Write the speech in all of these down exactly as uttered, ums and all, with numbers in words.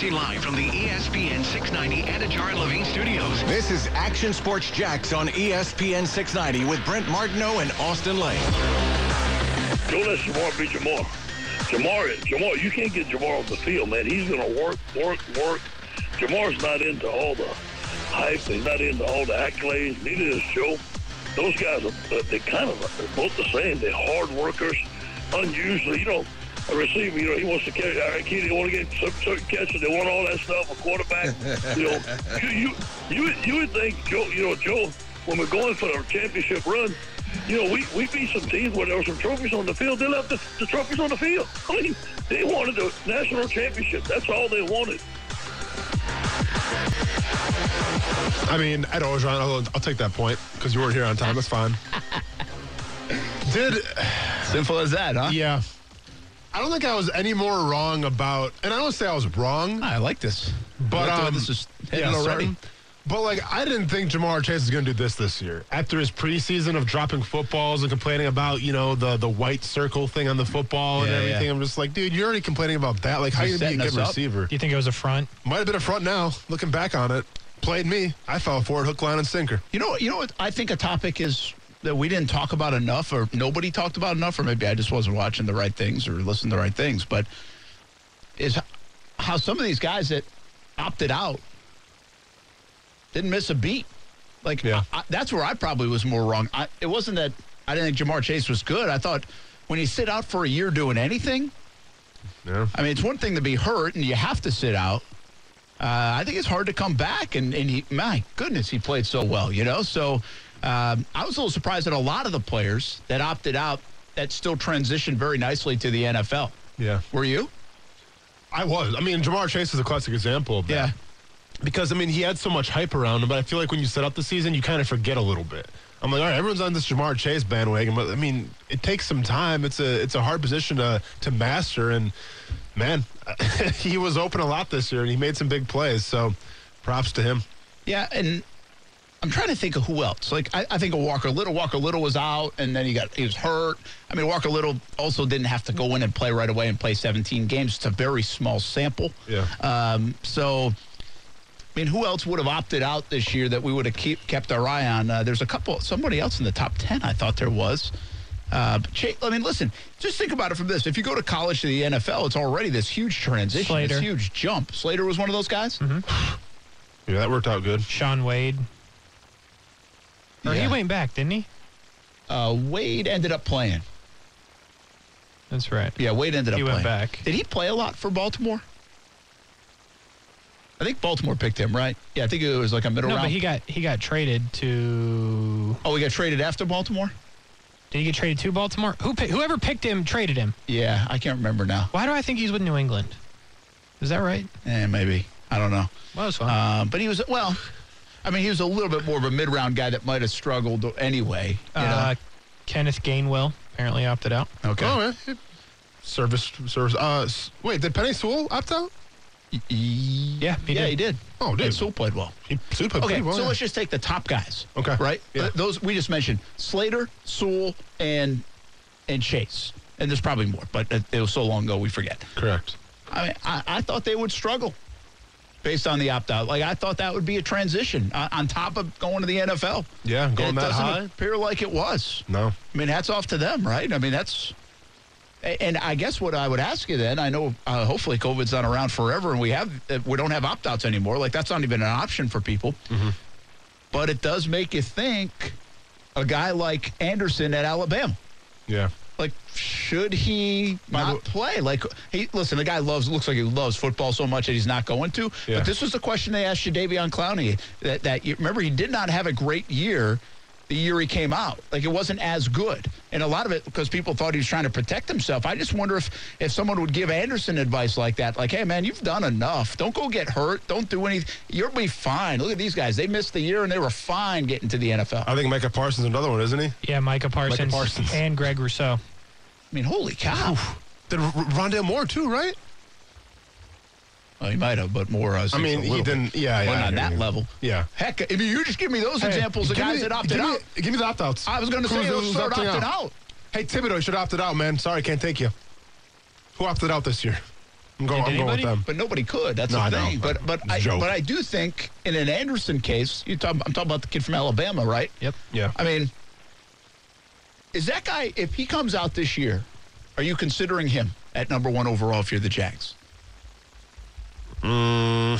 Broadcasting live from the E S P N six ninety Anajar and Levine studios. This is Action Sports Jax on E S P N six ninety with Brent Martineau and Austin Lane. Don't let Jamar be Jamar. Jamar, Jamar, you can't get Jamar off the field, man. He's going to work, work, work. Jamar's not into all the hype. He's not into all the accolades. Neither is Joe. Those guys, are they kind of are both the same. They're hard workers. Unusually, you know, a receiver, you know, he wants to catch. All right, kid, they want to get some certain catches. They want all that stuff. A quarterback, you know, you you you, you would think Joe, you know, Joe, when we're going for our championship run, you know, we, we beat some teams where there were some trophies on the field. They left the, the trophies on the field. I mean, they wanted the national championship. That's all they wanted. I mean, Ed Orgeron, I'll, I'll take that point because you weren't here on time. That's fine. Did simple as that, huh? Yeah. I don't think I was any more wrong about, and I don't say I was wrong. I like this, but like um, this is heading yeah, already. Certain. But, like, I didn't think Jamar Chase was going to do this this year. After his preseason of dropping footballs and complaining about, you know, the, the white circle thing on the football yeah, and everything, yeah. I'm just like, dude, you're already complaining about that. Like, how are you going to be a good receiver? Do you think it was a front? Might have been a front now, looking back on it. Played me. I fell for it, hook, line, and sinker. You know, you know what I think a topic is that we didn't talk about enough, or nobody talked about enough, or maybe I just wasn't watching the right things or listening to the right things, but is how some of these guys that opted out didn't miss a beat. Like, yeah. I, I, that's where I probably was more wrong. I, it wasn't that I didn't think Jamar Chase was good. I thought when you sit out for a year doing anything, yeah. I mean, it's one thing to be hurt and you have to sit out. Uh, I think it's hard to come back, and, and he, my goodness, he played so well, you know? So um, I was a little surprised at a lot of the players that opted out that still transitioned very nicely to the N F L. Yeah. Were you? I was. I mean, Jamar Chase is a classic example of that. Yeah. Because, I mean, he had so much hype around him, but I feel like when you set up the season, you kind of forget a little bit. I'm like, all right, everyone's on this Jamar Chase bandwagon, but, I mean, it takes some time. It's a it's a hard position to, to master, and, man, he was open a lot this year, and he made some big plays, so props to him. Yeah, and I'm trying to think of who else. Like, I, I think of Walker Little. Walker Little was out, and then he got he was hurt. I mean, Walker Little also didn't have to go in and play right away and play seventeen games. It's a very small sample. Yeah. Um, so... I mean, who else would have opted out this year that we would have keep, kept our eye on? Uh, there's a couple, somebody else in the top ten, I thought there was. Uh, but Chase, I mean, listen, just think about it from this. If you go to college to the N F L, it's already this huge transition, Slater. this huge jump. Slater was one of those guys? Mm-hmm. Yeah, that worked out good. Sean Wade. Or yeah. he went back, didn't he? Uh, Wade ended up playing. That's right. Yeah, Wade ended up he playing. He went back. Did he play a lot for Baltimore? I think Baltimore picked him, right? Yeah, I think it was like a middle no, round. No, but he got he got traded to. Oh, he got traded after Baltimore? Did he get traded to Baltimore? Who whoever picked him traded him? Yeah, I can't remember now. Why do I think he's with New England? Is that right? Eh, maybe. I don't know. Well, that's fine. Uh, but he was well. I mean, he was a little bit more of a mid-round guy that might have struggled anyway. You uh, know? Kenneth Gainwell apparently opted out. Okay. Oh, yeah. Service, service. Uh, wait, did Penny Sewell opt out? Yeah, he yeah, did. he did. Oh, dude. And Sewell played well. He Sewell played okay, pretty well. so yeah. let's just take the top guys. Okay. Right? Yeah. Those we just mentioned: Slater, Sewell, and and Chase. And there's probably more, but it was so long ago we forget. Correct. I mean, I, I thought they would struggle based on the opt-out. Like, I thought that would be a transition uh, on top of going to the N F L. Yeah, going and it that doesn't high. appear like it was. No. I mean, hats off to them, right? I mean, that's... And I guess what I would ask you then, I know uh, hopefully COVID's not around forever and we have we don't have opt-outs anymore. Like, that's not even an option for people. Mm-hmm. But it does make you think a guy like Anderson at Alabama. Yeah. Like, should he not play? Like, he listen, the guy loves looks like he loves football so much that he's not going to. Yeah. But this was the question they asked Jadeveon Clowney. That, that you, remember, he did not have a great year the year he came out. Like, it wasn't as good. And a lot of it because people thought he was trying to protect himself. I just wonder if, if someone would give Anderson advice like that. Like, hey, man, you've done enough. Don't go get hurt. Don't do anything. You'll be fine. Look at these guys. They missed the year, and they were fine getting to the N F L. I think Micah Parsons is another one, isn't he? Yeah, Micah Parsons, Micah Parsons. and Greg Rousseau. I mean, holy cow. Did R- Rondale Moore, too, right? Well, he might have, but more. Uh, I mean, he didn't. Yeah, yeah. Well, I on hear that you. level. Yeah. Heck, if you just give me those Hey, examples of give guys me- that opted give me, out. Give me the opt-outs. I was going to say, let's start opting out. Hey, Thibodeau, you should have opted out, man. Sorry, can't take you. Who opted out this year? I'm going, I'm going with them. But nobody could. That's no, the I thing. know, but but I, but I do think in an Anderson case, you talk, I'm talking about the kid from Alabama, right? Yep. Yeah. I mean, is that guy, if he comes out this year, are you considering him at number one overall if you're the Jags? Mm,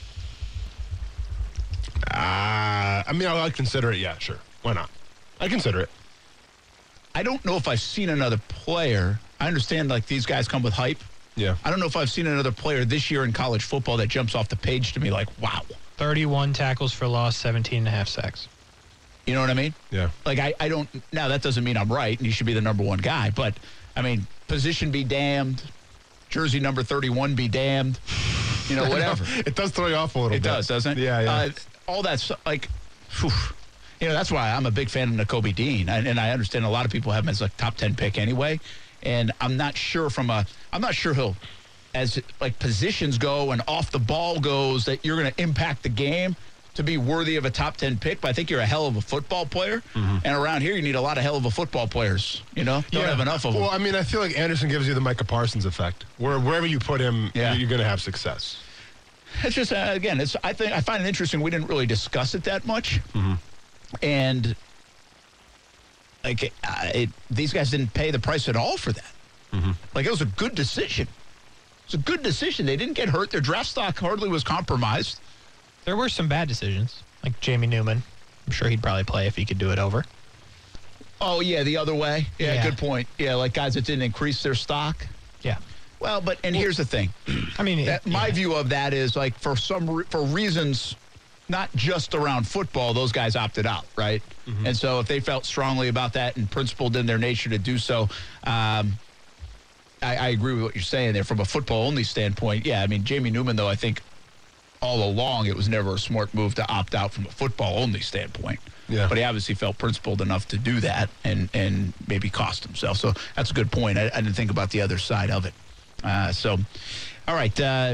uh, I mean, I'll, I'll consider it, yeah, sure. Why not? I consider it. I don't know if I've seen another player. I understand, like, these guys come with hype. Yeah. I don't know if I've seen another player this year in college football that jumps off the page to me like, wow. thirty-one tackles for loss, seventeen and a half sacks. You know what I mean? Yeah. Like, I, I don't, now that doesn't mean I'm right and he should be the number one guy, but, I mean, position be damned, jersey number thirty-one be damned, you know, whatever. It does throw you off a little it bit. It does, doesn't it? Yeah, yeah. Uh, all that's, like, whew. You know, that's why I'm a big fan of Nakobe Dean, and, and I understand a lot of people have him as a top ten pick anyway, and I'm not sure from a, I'm not sure he'll, as, like, positions go and off the ball goes, that you're going to impact the game to be worthy of a top ten pick, but I think you're a hell of a football player, mm-hmm. and around here you need a lot of hell of a football players, you know? Don't yeah. have enough of them. Well, I mean, I feel like Anderson gives you the Micah Parsons effect, where wherever you put him, yeah. you're going to have success. It's just, uh, again, it's. I think I find it interesting we didn't really discuss it that much, mm-hmm. and like uh, it, these guys didn't pay the price at all for that. Mm-hmm. Like, it was a good decision. It's a good decision. They didn't get hurt. Their draft stock hardly was compromised. There were some bad decisions, like Jamie Newman. I'm sure he'd probably play if he could do it over. Oh, yeah, the other way. Yeah, Yeah. good point. Yeah, like guys that didn't increase their stock. Yeah. Well, but, and here's the thing. I mean, that, it, my yeah. view of that is, like, for some, re- for reasons not just around football, those guys opted out, right? Mm-hmm. And so if they felt strongly about that and principled in their nature to do so, um, I, I agree with what you're saying there from a football-only standpoint. Yeah, I mean, Jamie Newman, though, I think all along it was never a smart move to opt out from a football-only standpoint. Yeah. But he obviously felt principled enough to do that and, and maybe cost himself. So that's a good point. I, I didn't think about the other side of it. Uh, so, all right. Uh,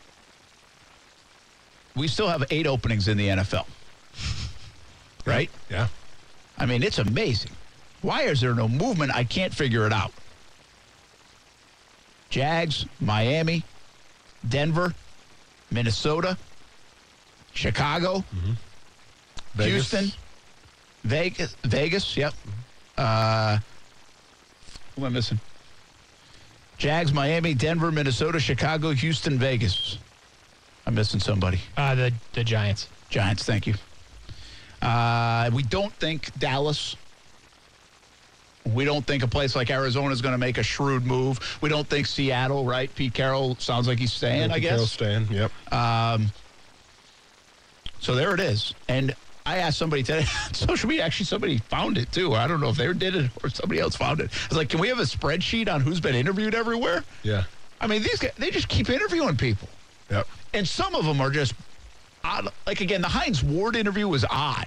we still have eight openings in the N F L. Right? Yeah. I mean, it's amazing. Why is there no movement? I can't figure it out. Jags, Miami, Denver, Minnesota, Chicago, mm-hmm. Vegas. Houston, Vegas, Vegas, yep. Uh, who am I missing? Jags, Miami, Denver, Minnesota, Chicago, Houston, Vegas. I'm missing somebody. Uh, the, the Giants. Giants, thank you. Uh, we don't think Dallas. We don't think a place like Arizona is going to make a shrewd move. We don't think Seattle, right? Pete Carroll sounds like he's staying, yeah, I Pete guess. Carroll's staying, yep. Um, so there it is. And I asked somebody today on social media, actually somebody found it too. I don't know if they did it or somebody else found it. I was like, can we have a spreadsheet on who's been interviewed everywhere? Yeah. I mean, these guys, they just keep interviewing people. Yep. And some of them are just odd. Like, again, the Hines Ward interview was odd.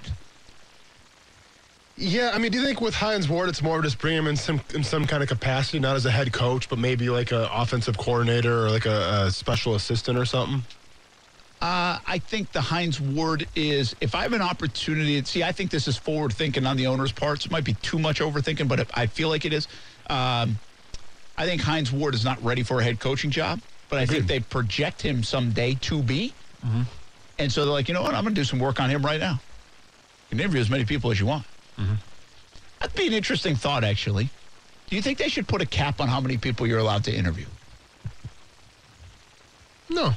Yeah, I mean, do you think with Hines Ward, it's more just bring him in some in some kind of capacity, not as a head coach, but maybe like an offensive coordinator or like a, a special assistant or something? Uh, I think the Hines Ward is, if I have an opportunity, see, I think this is forward thinking on the owner's parts. It might be too much overthinking, but I feel like it is. Um, I think Hines Ward is not ready for a head coaching job, but I Agreed. think they project him someday to be. Mm-hmm. And so they're like, you know what? I'm going to do some work on him right now. You can interview as many people as you want. Mm-hmm. That'd be an interesting thought, actually. Do you think they should put a cap on how many people you're allowed to interview? No.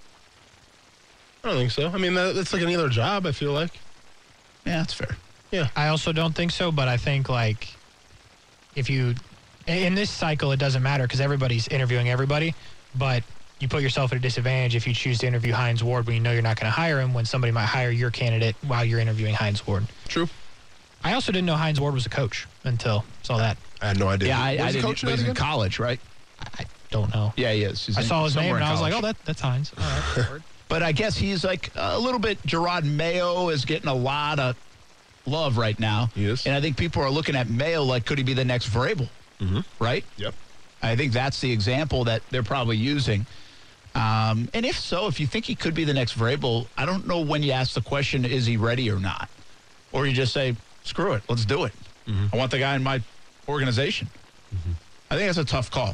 I don't think so. I mean, that, that's like any other job, I feel like. Yeah, that's fair. Yeah. I also don't think so, but I think, like, if you, in this cycle, it doesn't matter because everybody's interviewing everybody, but you put yourself at a disadvantage if you choose to interview Hines Ward when you know you're not going to hire him when somebody might hire your candidate while you're interviewing Hines Ward. True. I also didn't know Hines Ward was a coach until saw that. I had no idea. Yeah, I, I Where's he didn't. coaching But he's at in again? college, right? I don't know. Yeah, he is. He's I in- saw his name somewhere and in I was like, college. oh, that that's Hines. All right. Word. But I guess he's like a little bit, Gerard Mayo is getting a lot of love right now. He is. And I think people are looking at Mayo like, could he be the next Vrabel? Mm-hmm. Right? Yep. I think that's the example that they're probably using. Um, and if so, if you think he could be the next Vrabel, I don't know when you ask the question, is he ready or not? Or you just say, screw it, let's do it. Mm-hmm. I want the guy in my organization. Mm-hmm. I think that's a tough call.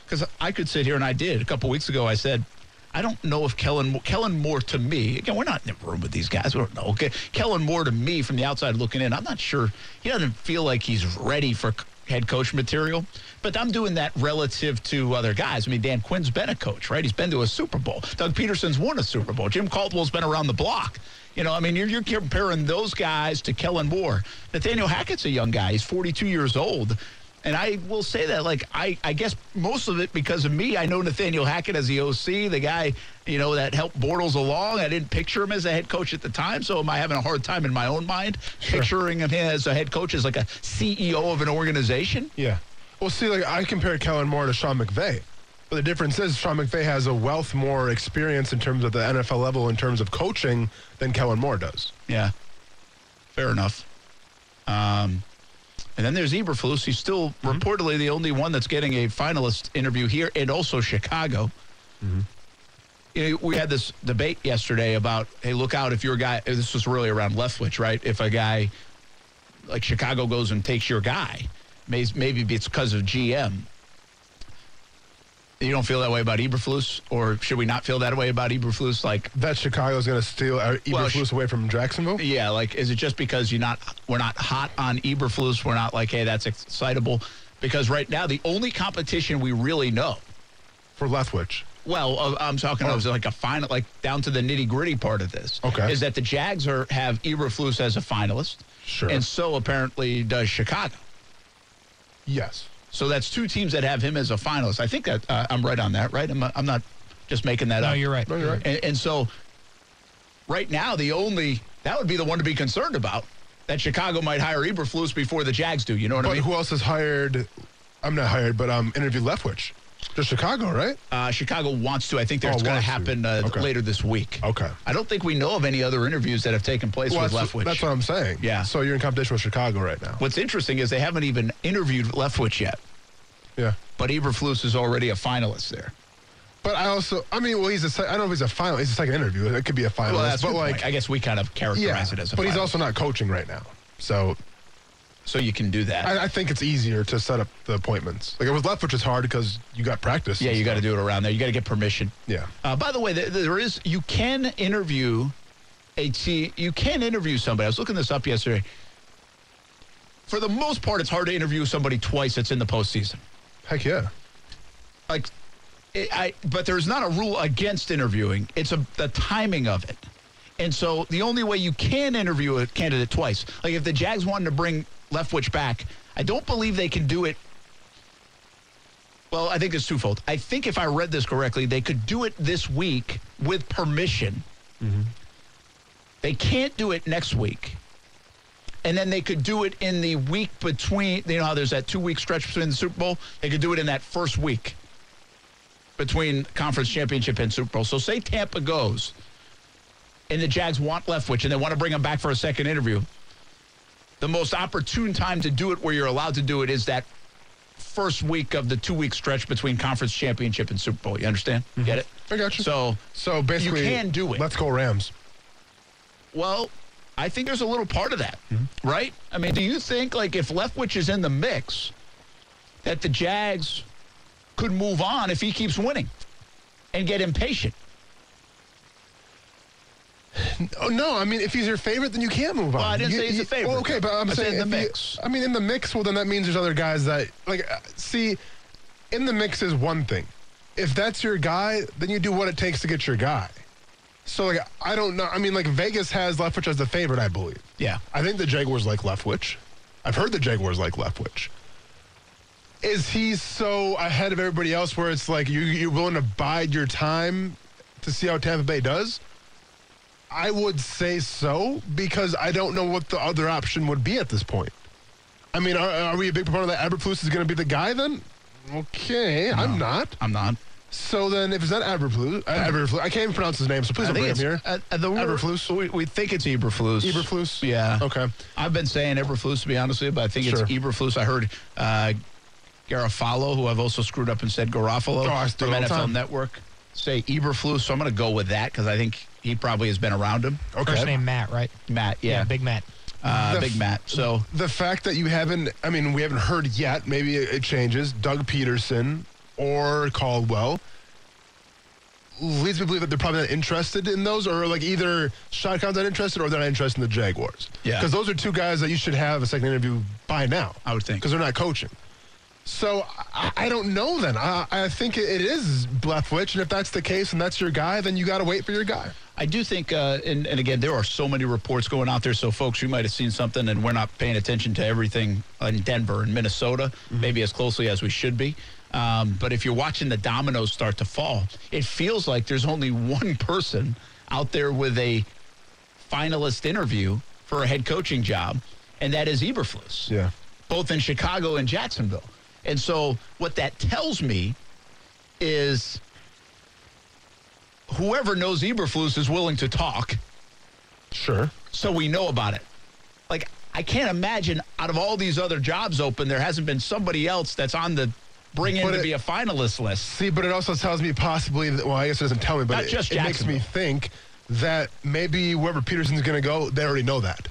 because I could sit here, and I did. A couple weeks ago, I said, I don't know if Kellen, Kellen Moore to me, again, we're not in the room with these guys. We don't know. Okay, Kellen Moore to me from the outside looking in, I'm not sure. He doesn't feel like he's ready for head coach material. But I'm doing that relative to other guys. I mean, Dan Quinn's been a coach, right? He's been to a Super Bowl. Doug Peterson's won a Super Bowl. Jim Caldwell's been around the block. You know, I mean, you're, you're comparing those guys to Kellen Moore. Nathaniel Hackett's a young guy. He's forty-two years old. And I will say that, like, I, I guess most of it because of me. I know Nathaniel Hackett as the O C, the guy, you know, that helped Bortles along. I didn't picture him as a head coach at the time, so am I having a hard time in my own mind sure. picturing him as a head coach, as like a C E O of an organization? Yeah. Well, see, like, I compared Kellen Moore to Sean McVay. But the difference is Sean McVay has a wealth more experience in terms of the N F L level in terms of coaching than Kellen Moore does. Yeah. Fair enough. Um... And then there's Eberflus. He's still mm-hmm. reportedly the only one that's getting a finalist interview here, and also Chicago. Mm-hmm. You know, we had this debate yesterday about, hey, look out if your guy, this was really around Leftwich, right? If a guy like Chicago goes and takes your guy, maybe it's because of G M. You don't feel that way about Eberflus, or should we not feel that way about Eberflus? Like that Chicago's going to steal Eberflus well, away from Jacksonville? Yeah, like is it just because you're not we're not hot on Eberflus? We're not like, hey, that's excitable, because right now the only competition we really know for Leftwich. Well, uh, I'm talking oh. about like a final, like down to the nitty gritty part of this. Okay, is that the Jags are have Eberflus as a finalist? Sure, and so apparently does Chicago. Yes. So that's two teams that have him as a finalist. I think that uh, I'm right on that, right? I'm, I'm not just making that no, up. No, you're right. No, you're right. And, and so right now, the only, that would be the one to be concerned about, that Chicago might hire Eberflus before the Jags do. You know what but I mean? Who else has hired, I'm not hired, but um, interviewed Leftwich? Just Chicago, right? Uh, Chicago wants to. I think that's oh, going to happen uh, okay. later this week. Okay. I don't think we know of any other interviews that have taken place well, with that's, Leftwich. That's what I'm saying. Yeah. So you're in competition with Chicago right now. What's interesting is they haven't even interviewed Leftwich yet. Yeah. But Eberflus is already a finalist there. But I also, I mean, well, he's a, I don't know if he's a finalist. He's a second interview. It could be a finalist. Well, that's but good like, point. I guess we kind of characterize yeah, it as a but finalist. he's also not coaching right now. So so you can do that. I, I think it's easier to set up the appointments. Like, it was Leftwich is hard because you got practice. Yeah, you got to do it around there. You got to get permission. Yeah. Uh, by the way, there, there is, you can interview a T, you can interview somebody. I was looking this up yesterday. For the most part, it's hard to interview somebody twice that's in the postseason. Heck yeah. Like, it, I, but there's not a rule against interviewing. It's a, the timing of it. And so the only way you can interview a candidate twice, like if the Jags wanted to bring Leftwich back, I don't believe they can do it. Well, I think it's twofold. I think if I read this correctly, they could do it this week with permission. Mm-hmm. They can't do it next week. And then they could do it in the week between, you know how there's that two-week stretch between the Super Bowl? They could do it in that first week between conference championship and Super Bowl. So say Tampa goes, and the Jags want Leftwich, and they want to bring him back for a second interview. The most opportune time to do it where you're allowed to do it is that first week of the two-week stretch between conference championship and Super Bowl. You understand? Mm-hmm. Get it? I got you. So, so basically, you can do it. Let's go Rams. Well, I think there's a little part of that, mm-hmm. right? I mean, do you think, like, if Leftwich is in the mix, that the Jags could move on if he keeps winning and get impatient? Oh, no, I mean, if he's your favorite, then you can't move on. Well, I didn't you, say he's you, a favorite. Well, okay, but I'm I saying said in the if mix. You, I mean, in the mix, well, then that means there's other guys that, like, see, in the mix is one thing. If that's your guy, then you do what it takes to get your guy. So, like, I don't know. I mean, like, Vegas has Leftwich as the favorite, I believe. Yeah. I think the Jaguars like Leftwich. I've heard the Jaguars like Leftwich. Is he so ahead of everybody else where it's like you, you're willing to bide your time to see how Tampa Bay does? I would say so, because I don't know what the other option would be at this point. I mean, are, are we a big proponent that Eberflus is going to be the guy then? Okay, no, I'm not. I'm not. So then, if it's not Eberflus, uh, Eberflus, I can't even pronounce his name, so please don't bring him here. Uh, the Eberflus. We, we think it's Eberflus. Eberflus? Yeah. Okay. I've been saying Eberflus, to be honest with you, but I think sure. it's Eberflus. I heard uh, Garofalo, who I've also screwed up and said Garofalo oh, from N F L time. Network, say Eberflus. So I'm going to go with that because I think he probably has been around him. Okay. First name Matt, right? Matt, yeah. Yeah, Big Matt. Uh, the Big Matt. So the fact that you haven't, I mean, we haven't heard yet, maybe it, it changes. Doug Peterson or Caldwell leads me to believe that they're probably not interested in those, or like either Shad Khan's not interested or they're not interested in the Jaguars. Yeah. Because those are two guys that you should have a second interview by now. I would think. Because they're not coaching. So I, I don't know then. I, I think it is Leftwich, and if that's the case and that's your guy, then you got to wait for your guy. I do think, uh, and, and again, there are so many reports going out there, so folks, you might have seen something and we're not paying attention to everything in Denver and Minnesota, mm-hmm. maybe as closely as we should be. Um, but if you're watching the dominoes start to fall, it feels like there's only one person out there with a finalist interview for a head coaching job, and that is Eberflus. Yeah. Both in Chicago and Jacksonville. And so what that tells me is whoever knows Eberflus is willing to talk. Sure. So we know about it. Like, I can't imagine out of all these other jobs open, there hasn't been somebody else that's on the bring in but to it, be a finalist list. See, but it also tells me possibly, that, well, I guess it doesn't tell me, but Not it, just it makes me think that maybe wherever Peterson's going to go, they already know that.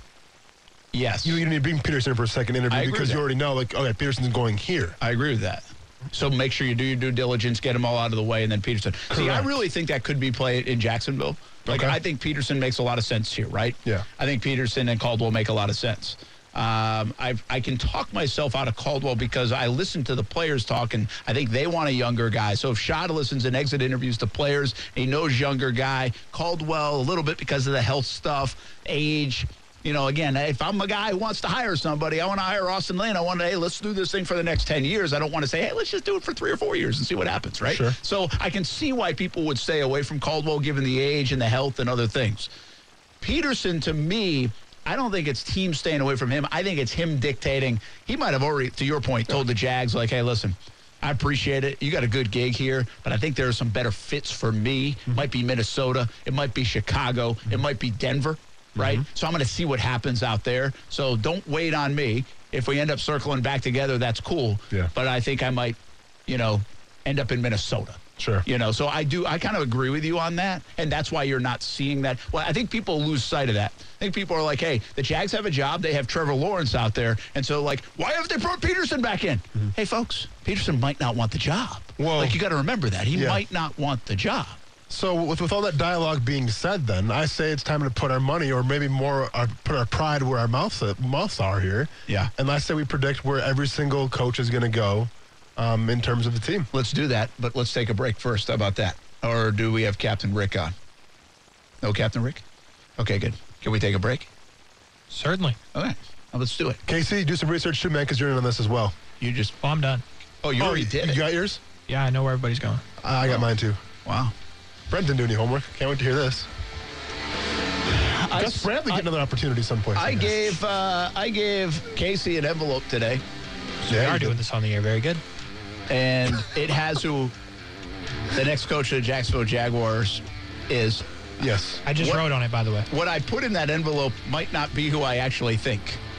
Yes. You, you need to bring Peterson in for a second interview because you that. already know, like, okay, Peterson's going here. I agree with that. So make sure you do your due diligence, get them all out of the way, and then Peterson. Correct. See, I really think that could be played in Jacksonville. Like, okay. I think Peterson makes a lot of sense here, right? Yeah. I think Peterson and Caldwell make a lot of sense. Um, I I can talk myself out of Caldwell because I listen to the players talk, and I think they want a younger guy. So if Shad listens and exit interviews to players, he knows younger guy. Caldwell, a little bit because of the health stuff, age. You know, again, if I'm a guy who wants to hire somebody, I want to hire Austin Lane. I want to, hey, let's do this thing for the next ten years. I don't want to say, hey, let's just do it for three or four years and see what happens, right? Sure. So I can see why people would stay away from Caldwell given the age and the health and other things. Peterson, to me, I don't think it's teams staying away from him. I think it's him dictating. He might have already, to your point, told the Jags, like, hey, listen, I appreciate it. You got a good gig here, but I think there are some better fits for me. Mm-hmm. Might be Minnesota. It might be Chicago. Mm-hmm. It might be Denver, right? Mm-hmm. So I'm going to see what happens out there. So don't wait on me. If we end up circling back together, that's cool. Yeah. But I think I might, you know, end up in Minnesota. Sure. You know, so I do, I kind of agree with you on that. And that's why you're not seeing that. Well, I think people lose sight of that. I think people are like, hey, the Jags have a job. They have Trevor Lawrence out there. And so, like, why haven't they brought Peterson back in? Mm-hmm. Hey, folks, Peterson might not want the job. Well, like, you got to remember that. He yeah. might not want the job. So with, with all that dialogue being said, then, I say it's time to put our money, or maybe more, uh, put our pride where our mouths, uh, mouths are here. Yeah. And let's say we predict where every single coach is going to go. Um, in terms of the team. Let's do that, but let's take a break first. How about that? Or do we have Captain Rick on? No Captain Rick? Okay, good. Can we take a break? Certainly. Okay, well, let's do it. Casey, do some research too, man, because you're in on this as well. You just... Well, I'm done. Oh, you oh, already you, did you it. got yours? Yeah, I know where everybody's going. Uh, I got oh. mine, too. Wow. Brent didn't do any homework. Can't wait to hear this. I, Gus Bradley get I, another opportunity someplace. I, I gave uh, I gave Casey an envelope today. So yeah, we are did. doing this on the air. Very good. And it has who the next coach of the Jacksonville Jaguars is. Yes. I just what, wrote on it, by the way. What I put in that envelope might not be who I actually think.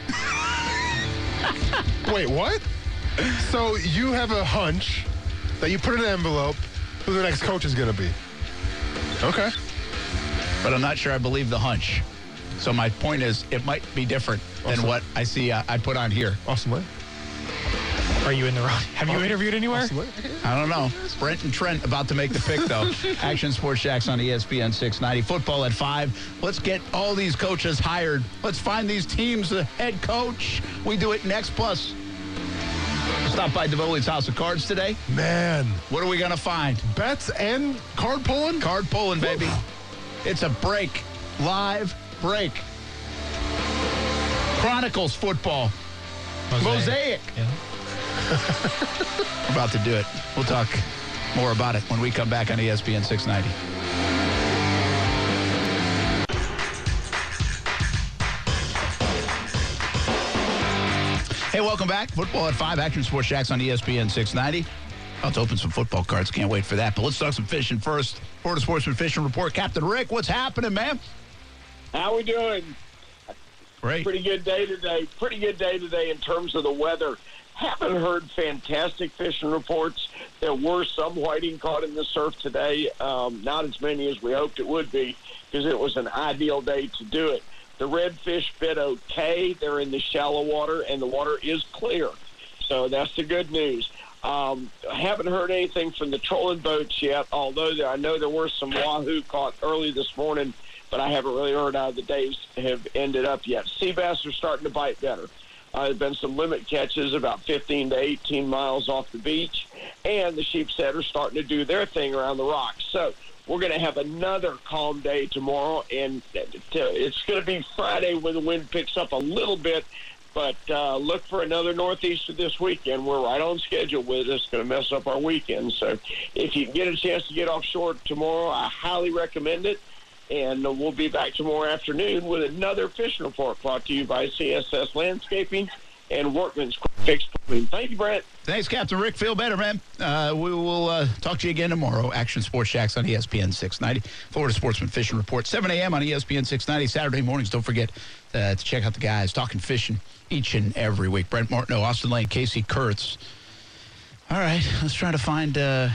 Wait, what? So you have a hunch that you put in an envelope who the next coach is going to be. Okay. But I'm not sure I believe the hunch. So my point is, it might be different awesome. than what I see uh, I put on here. Awesome way. Are you in the wrong? Have you interviewed anywhere? Awesome way. I don't know. Brent and Trent about to make the pick, though. Action Sports Jacks on E S P N six ninety. Football at five. Let's get all these coaches hired. Let's find these teams a head coach. We do it next. Plus, stop by Devoli's House of Cards today. Man. What are we going to find? Bets and card pulling? Card pulling, baby. It's a break. Live break. Chronicles football. Mosaic. Mosaic. Yeah. We're about to do it. We'll talk more about it when we come back on E S P N six ninety. Hey, welcome back. Football at five. Action Sports Jacks on E S P N six ninety. About to open some football cards. Can't wait for that. But let's talk some fishing first. Florida Sportsman Fishing Report. Captain Rick, what's happening, man? How we doing? Great. Pretty good day today. Pretty good day today in terms of the weather. Haven't heard fantastic fishing reports. There were some whiting caught in the surf today. Um, not as many as we hoped it would be because it was an ideal day to do it. The redfish bit okay. They're in the shallow water, and the water is clear. So that's the good news. Um, I haven't heard anything from the trolling boats yet, although there, I know there were some wahoo caught early this morning, but I haven't really heard how the days have ended up yet. Sea bass are starting to bite better. Uh, there have been some limit catches about fifteen to eighteen miles off the beach, and the sheepshead are starting to do their thing around the rocks. So we're going to have another calm day tomorrow, and it's going to be Friday when the wind picks up a little bit, but uh, look for another northeaster this weekend. We're right on schedule with it. It's going to mess up our weekend. So if you can get a chance to get offshore tomorrow, I highly recommend it. And we'll be back tomorrow afternoon with another fishing report brought to you by C S S Landscaping and Workman's Fixed Plumbing. Thank you, Brent. Thanks, Captain Rick. Feel better, man. Uh, we will uh, talk to you again tomorrow. Action Sports Jacks on E S P N six ninety. Florida Sportsman Fishing Report, seven a.m. on E S P N six ninety. Saturday mornings, don't forget uh, to check out the guys talking fishing each and every week. Brent Martineau, Austin Lane, Casey Kurtz. All right, let's try to find... Uh,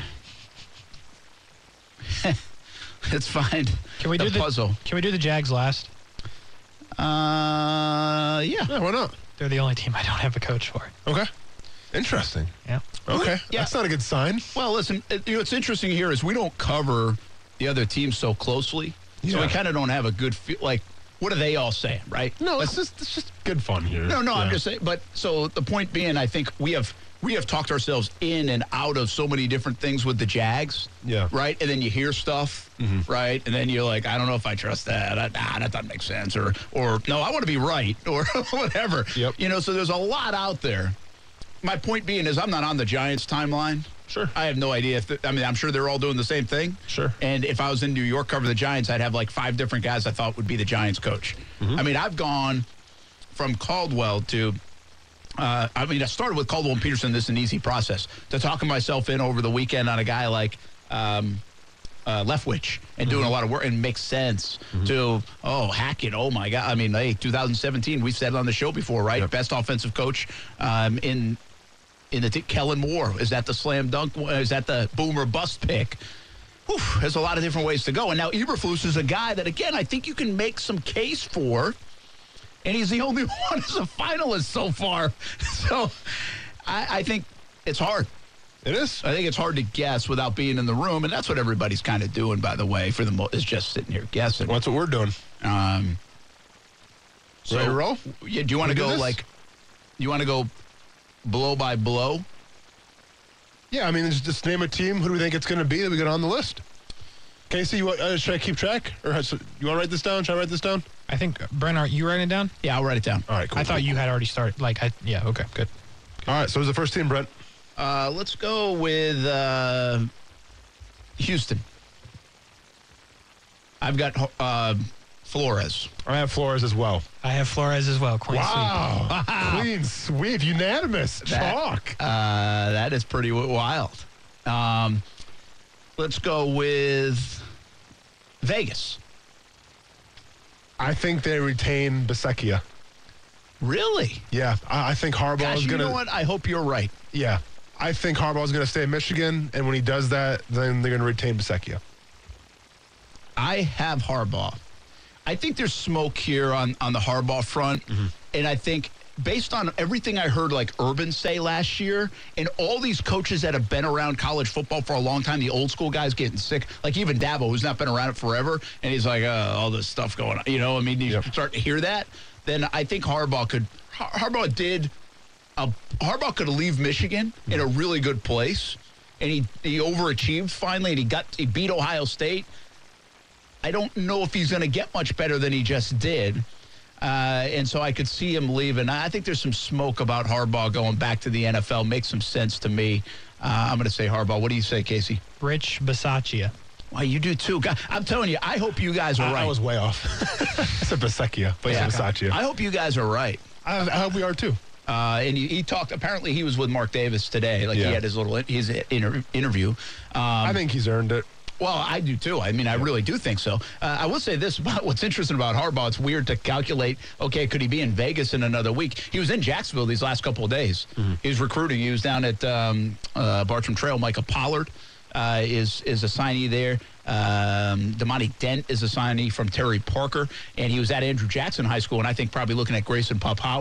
Let's find can we the do the puzzle. Can we do the Jags last? Uh, yeah. Yeah, why not? They're the only team I don't have a coach for. Okay. Interesting. Yeah. Okay. Yeah. That's not a good sign. Well, listen, it, you know, what's interesting here is we don't cover the other teams so closely, Yeah. so we kind of don't have a good feel. Like, what are they all saying, right? No, Like, it's just it's just good fun here. no, no. I'm Yeah. just saying. But so the point being, I think we have we have talked ourselves in and out of so many different things with the Jags. Yeah. Right. And then you hear stuff. Mm-hmm. Right. And then you're like, I don't know if I trust that. I, nah, that doesn't make sense. Or or no, I want to be right. Or whatever. Yep. You know. So there's a lot out there. My point being is I'm not on the Giants timeline. Sure. I have no idea if the, I mean I'm sure they're all doing the same thing. Sure. And if I was in New York covering the Giants, I'd have like five different guys I thought would be the Giants coach. Mm-hmm. I mean, I've gone from Caldwell to uh, I mean, I started with Caldwell and Peterson. This is an easy process to talking myself in over the weekend on a guy like um, uh, Leftwich and mm-hmm. doing a lot of work and makes sense mm-hmm. to oh Hackett. Oh my God! I mean, hey, two thousand seventeen. We've said it on the show before, right? Yep. Best offensive coach um, in. In the t- Kellen Moore, is that the slam dunk? Is that the boomer bust pick? Whew, there's a lot of different ways to go. And now Eberflus is a guy that, again, I think you can make some case for, and he's the only one as a finalist so far. So I, I think it's hard. It is. I think it's hard to guess without being in the room, and that's what everybody's kind of doing, by the way, for the mo- is just sitting here guessing. Well, that's what we're doing. Um, so, Ready to roll? Yeah, do you want to go, like, you want to go blow by blow? Yeah, I mean, just, just name a team. Who do we think it's going to be that we got on the list? Casey, you want, uh, should I keep track? Or has, you want to write this down? Should I write this down? I think, Brent, are you writing it down? Yeah, I'll write it down. All right, cool. I thought you had already started. Like, I, yeah, okay, good. All right, so who's the first team, Brent? Uh, let's go with uh, Houston. I've got uh, Flores. I have Flores as well. I have Flores as well. Clean Wow. sweep. Wow. Clean sweep. Unanimous. That, Chalk. Uh, that is pretty w- wild. Um, let's go with Vegas. I think they retain Bisaccia. Really? Yeah, I, I think Harbaugh Gosh, is you going to. know what? I hope you're right. Yeah, I think Harbaugh is going to stay in Michigan, and when he does that, then they're going to retain Bisaccia. I have Harbaugh. I think there's smoke here on, on the Harbaugh front, mm-hmm. and I think based on everything I heard like Urban say last year and all these coaches that have been around college football for a long time, the old school guys getting sick, like even Dabo, who's not been around it forever, and he's like, uh, all this stuff going on. You know, I mean, you yep. start to hear that, then I think Harbaugh could – Harbaugh did a, – Harbaugh could leave Michigan mm-hmm. in a really good place, and he, he overachieved finally, and he got he beat Ohio State. I don't know if he's going to get much better than he just did. Uh, and so I could see him leaving. I think there's some smoke about Harbaugh going back to the N F L. Makes some sense to me. Uh, I'm going to say Harbaugh. What do you say, Casey? Rich Bisaccia. Well, you do too. God, I'm telling you, I hope you guys are I, right. I was way off. I said Bisaccia, but yeah, Bisaccia. I hope you guys are right. I, I hope we are too. Uh, and he, he talked. Apparently, he was with Mark Davis today. Like yeah. he had his little his inter- interview. Um, I think he's earned it. Well, I do, too. I mean, I really do think so. Uh, I will say this about what's interesting about Harbaugh. It's weird to calculate, okay, could he be in Vegas in another week? He was in Jacksonville these last couple of days. Mm-hmm. He was recruiting. He was down at um, uh, Bartram Trail. Micah Pollard uh, is, is a signee there. Um, Damani Dent is a signee from Terry Parker. And he was at Andrew Jackson High School, and I think probably looking at Grayson Pop Howard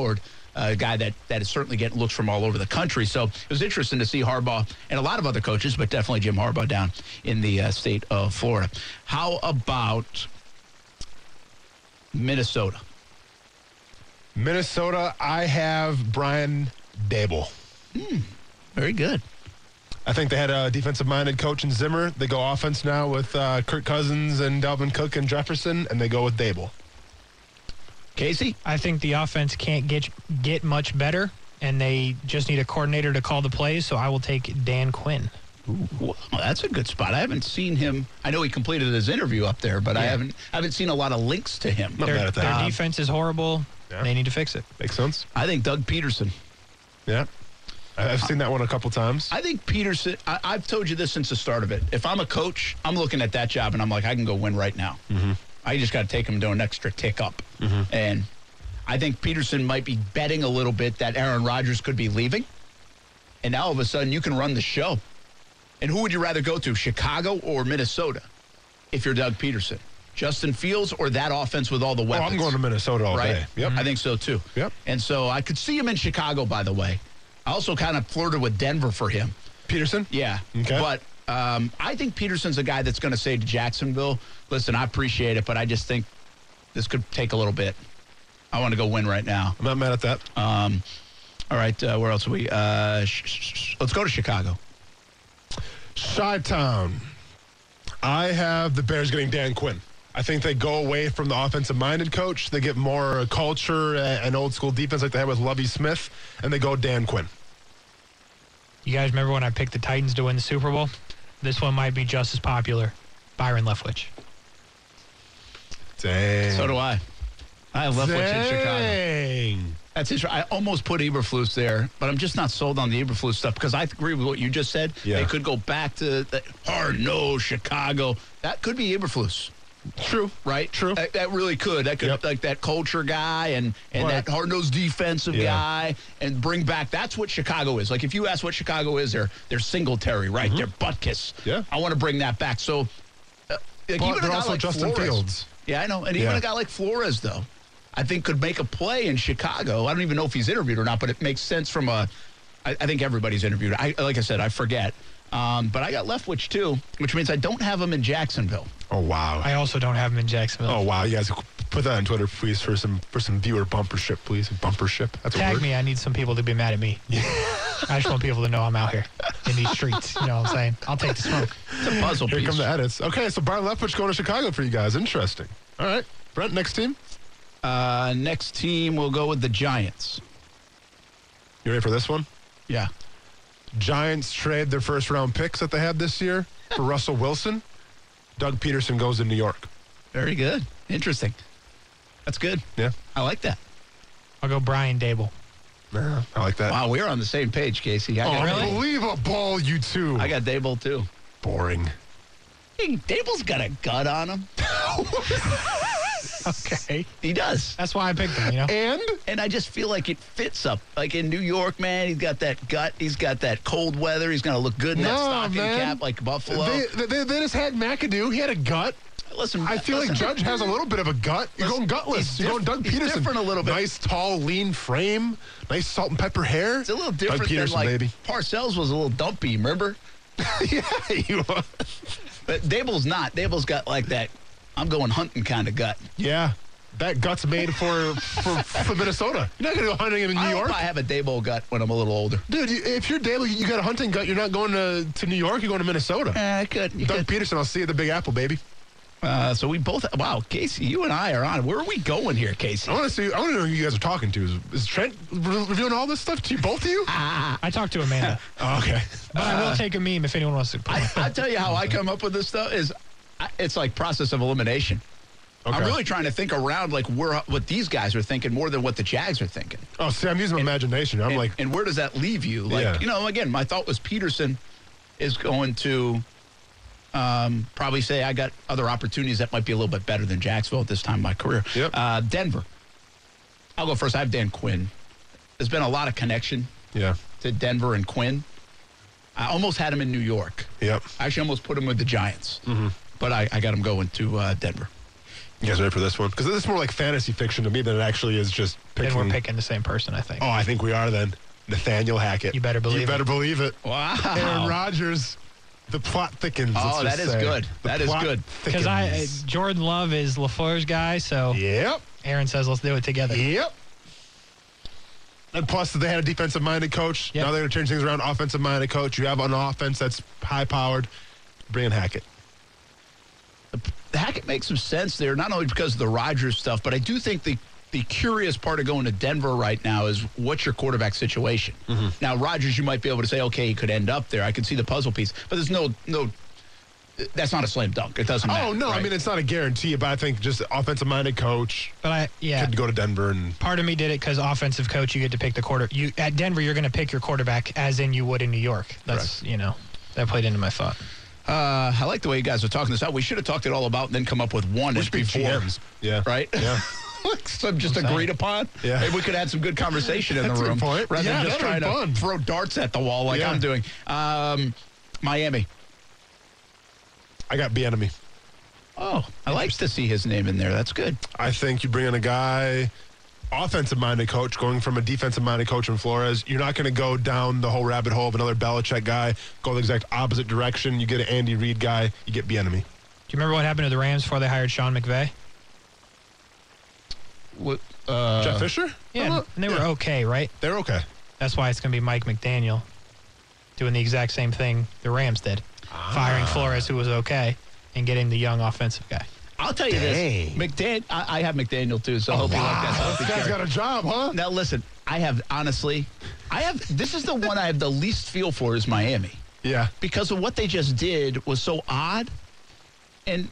a guy that, that is certainly getting looks from all over the country. So it was interesting to see Harbaugh and a lot of other coaches, but definitely Jim Harbaugh down in the uh, state of Florida. How about Minnesota? Minnesota, I have Brian Daboll. Hmm, very good. I think they had a defensive-minded coach in Zimmer. They go offense now with uh, Kirk Cousins and Dalvin Cook and Jefferson, and they go with Daboll. Casey? I think the offense can't get get much better, and they just need a coordinator to call the plays, so I will take Dan Quinn. Ooh, well, that's a good spot. I haven't seen him. I know he completed his interview up there, but yeah. I haven't I haven't seen a lot of links to him. Not their bad at that. their Um, defense is horrible. Yeah. They need to fix it. Makes sense. I think Doug Peterson. Yeah. I've seen that one a couple times. I think Peterson, I, I've told you this since the start of it. If I'm a coach, I'm looking at that job and I'm like, I can go win right now. Mm-hmm. I just got to take him to an extra tick up. Mm-hmm. And I think Peterson might be betting a little bit that Aaron Rodgers could be leaving. And now all of a sudden you can run the show. And who would you rather go to, Chicago or Minnesota, if you're Doug Peterson? Justin Fields or that offense with all the weapons? Oh, I'm going to Minnesota all right? day. Yep. I think so, too. Yep. And so I could see him in Chicago, by the way. I also kind of flirted with Denver for him. Peterson? Yeah. Okay. But um, I think Peterson's a guy that's going to say to Jacksonville, listen, I appreciate it, but I just think this could take a little bit. I want to go win right now. I'm not mad at that. Um, all right. Uh, where else are we? Uh, sh- sh- sh- let's go to Chicago. Chi-Town. I have the Bears getting Dan Quinn. I think they go away from the offensive-minded coach. They get more culture and old-school defense like they had with Lovie Smith, and they go Dan Quinn. You guys remember when I picked the Titans to win the Super Bowl? This one might be just as popular. Byron Leftwich. Dang. So do I. I have Leftwich in Chicago. Dang. That's interesting. I almost put Eberflus there, but I'm just not sold on the Eberflus stuff because I agree with what you just said. Yeah. They could go back to the hard-nosed Chicago. That could be Eberflus. True. Right? True. That, that really could. That could, Yep. like that culture guy and, and But- that hard-nosed defensive Yeah. guy and bring back. That's what Chicago is. Like, if you ask what Chicago is, they're, they're Singletary, right? They're Butkus. Yeah. I want to bring that back. So, uh, like, But even a they're guy also like Justin Flores, Fields. Yeah, I know. And even Yeah. a guy like Flores, though, I think could make a play in Chicago. I don't even know if he's interviewed or not, but it makes sense from a. I, I think everybody's interviewed. I like I said, I forget. Um, but I got Leftwich too, which means I don't have him in Jacksonville. Oh, wow. I also don't have him in Jacksonville. Oh, wow. You guys put that on Twitter, please, for some for some viewer bumpership, please. Bumpership. That's a Tag word. me. I need some people to be mad at me. I just want people to know I'm out here in these streets. You know what I'm saying? I'll take the smoke. It's a puzzle Here piece. come the edits. Okay, so Byron Leftwich going to Chicago for you guys. Interesting. All right. Brent, next team? Uh, next team, we'll go with the Giants. You ready for this one? Yeah. Giants trade their first round picks that they had this year for Russell Wilson. Doug Peterson goes to New York. Very good. Interesting. That's good. Yeah. I like that. I'll go Brian Dable. Yeah, I like that. Wow, we're on the same page, Casey. I Oh, got really? unbelievable, you two. I got Dable too. Boring. Hey, Dable's got a gut on him. Okay. He does. That's why I picked him, you know? And And I just feel like it fits up. Like in New York, man, he's got that gut. He's got that cold weather. He's going to look good in that No, stocking man. cap like Buffalo. they, they, they just had McAdoo. He had a gut. listen, I feel listen. like Judge has a little bit of a gut. You're Listen, going gutless. he's You're going diff- Doug he's Peterson. different a little bit. Nice, tall, lean frame. Nice salt and pepper hair. It's a little different Doug Peterson, than like baby. Parcells was a little dumpy, remember? Yeah, he was. But Dable's not. Dable's got like that I'm going hunting kind of gut. Yeah. That gut's made for, for, for Minnesota. You're not going to go hunting in New I York. hope I have a Dable gut when I'm a little older. Dude, you, if you're Dable, you got a hunting gut. You're not going to, to New York. You're going to Minnesota. Eh, I could. You Doug could. Peterson, I'll see you at the Big Apple, baby. Uh, so we both. Wow, Casey, you and I are on. Where are we going here, Casey? I want to see. I want to know who you guys are talking to. Is, is Trent re- reviewing all this stuff to you, both of you? I talked to Amanda. Oh, okay. But I will take a meme if anyone wants to. I, I tell you how I come up with this stuff is, I, it's like process of elimination. Okay. I'm really trying to think around like where what these guys are thinking more than what the Jags are thinking. Oh, see, I'm using my imagination. I'm and, like, and where does that leave you? Like, Yeah. you know, again, my thought was Peterson is going to um, probably say I got other opportunities that might be a little bit better than Jacksonville at this time in my career. Yep. Uh, Denver. I'll go first. I have Dan Quinn. There's been a lot of connection yeah, to Denver and Quinn. I almost had him in New York. yep. I actually almost put him with the Giants. Mm-hmm. But I, I got him going to uh, Denver. You guys ready for this one? Because this is more like fantasy fiction to me than it actually is just picking. Then we're picking the same person, I think. Oh, I think we are then. Nathaniel Hackett. You better believe it. You better believe it. Wow. Aaron Rodgers. The plot thickens. Oh, let's that just is say. good. The That is plot good. Because I uh, thickens. Jordan Love is LaFleur's guy, so Yep. Aaron says let's do it together. Yep. And plus, they had a defensive-minded coach. Yep. Now they're going to change things around. Offensive-minded coach. You have an offense that's high-powered. Bring in Hackett. The Hackett makes some sense there, not only because of the Rodgers stuff, but I do think the the curious part of going to Denver right now is what's your quarterback situation. Mm-hmm. Now, Rodgers, you might be able to say, okay, he could end up there. I can see the puzzle piece, but there's no no. That's not a slam dunk. It doesn't matter. Oh, no. Right? I mean, it's not a guarantee, but I think just offensive-minded coach But I yeah. could go to Denver and Part of me did it because offensive coach, you get to pick the quarter. You at Denver, you're going to pick your quarterback as in you would in New York. That's you know that played into my thought. Uh, I like the way you guys are talking this out. We should have talked it all out and then come up with one We as should be before. G Ms. Yeah. Right? Yeah. Some just I'm saying. agreed upon. Yeah. Maybe we could have some good conversation in That's the a room. good point. Rather Yeah, than just that'd trying be to fun. throw darts at the wall like Yeah. I'm doing. Um, Miami. I got Bieniemy. Oh, I like to see his name in there. That's good. I think you bring in a guy, offensive-minded coach, going from a defensive-minded coach in Flores. You're not going to go down the whole rabbit hole of another Belichick guy, go the exact opposite direction. You get an Andy Reid guy, you get Bieniemy. Do you remember what happened to the Rams before they hired Sean McVay? What, uh, Jeff Fisher? Yeah, Uh, and they were yeah. okay, right? They're okay. That's why it's going to be Mike McDaniel doing the exact same thing the Rams did, Ah. firing Flores, who was okay, and getting the young offensive guy. I'll tell you Dang. this. McDan- I, I have McDaniel, too, so I hope you like that. Wow, this guy's got a job, huh? Now, listen, I have, honestly, I have, this is the one I have the least feel for is Miami. Yeah. Because of what they just did was so odd. And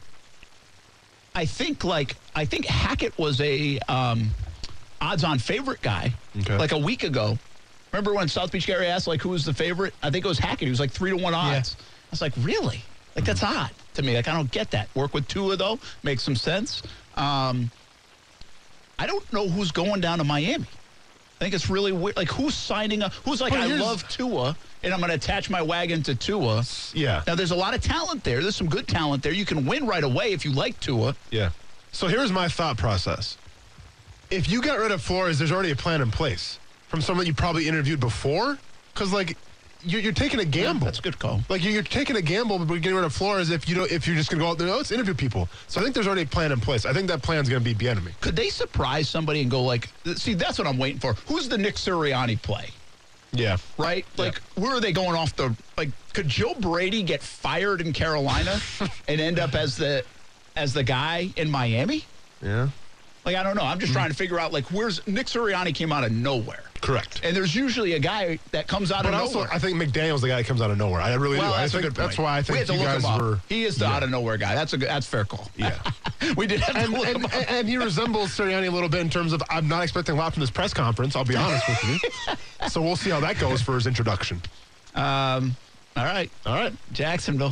I think, like, I think Hackett was a um, odds-on favorite guy, Okay. like a week ago. Remember when South Beach Gary asked, like, who was the favorite? I think it was Hackett. He was like three to one odds. Yeah. I was like, really? Like, that's odd to me. Like, I don't get that. Work with Tua, though, makes some sense. Um, I don't know who's going down to Miami. I think it's really weird. Like, who's signing up? Who's like, Well, I here's- love Tua, and I'm going to attach my wagon to Tua. Yeah. Now, there's a lot of talent there. There's some good talent there. You can win right away if you like Tua. Yeah. So here's my thought process. If you got rid of Flores, there's already a plan in place from someone you probably interviewed before. Because, like, you're, you're taking a gamble. That's a good call. Like, you're, you're taking a gamble by getting rid of Flores if, you don't, if you're just going to go out there, oh, let's interview people. So I think there's already a plan in place. I think that plan's going to be Bieniemy. Could they surprise somebody and go like, see, that's what I'm waiting for. Who's the Nick Sirianni play? Yeah. Right? Like, where are they going off the, like, could Joe Brady get fired in Carolina and end up as the, as the guy in Miami? Yeah. Like, I don't know. Mm-hmm. I'm just trying to figure out, like, where's Nick Sirianni came out of nowhere. Correct. And there's usually a guy that comes out But of also, nowhere. I think McDaniel's the guy that comes out of nowhere. I really well, do. I that's think a good point. that's why I we think had to you look guys him up. were. He is the Yeah. out of nowhere guy. That's a good, that's fair call. Yeah. We did have to And, look and, him up. and he resembles Sirianni a little bit in terms of I'm not expecting a lot from this press conference. I'll be honest with you. So we'll see how that goes for his introduction. Um, all right. All right. Jacksonville.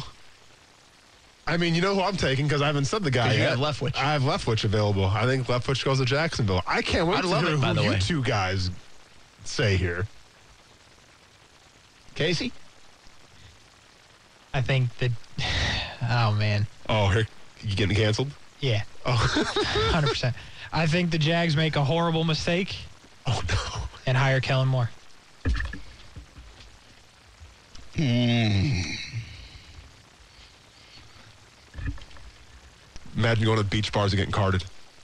I mean, you know who I'm taking because I haven't said the guy You yet. have Leftwich. I have Leftwich available. I think Leftwich goes to Jacksonville. I can't wait I to love hear it, by who the you way. two guys say here. Casey? I think that. Oh man, Oh, here you getting canceled? yeah, Oh, one hundred percent. I think the Jags make a horrible mistake oh no. and hire Kellen Moore. Imagine going to the beach bars and getting carded.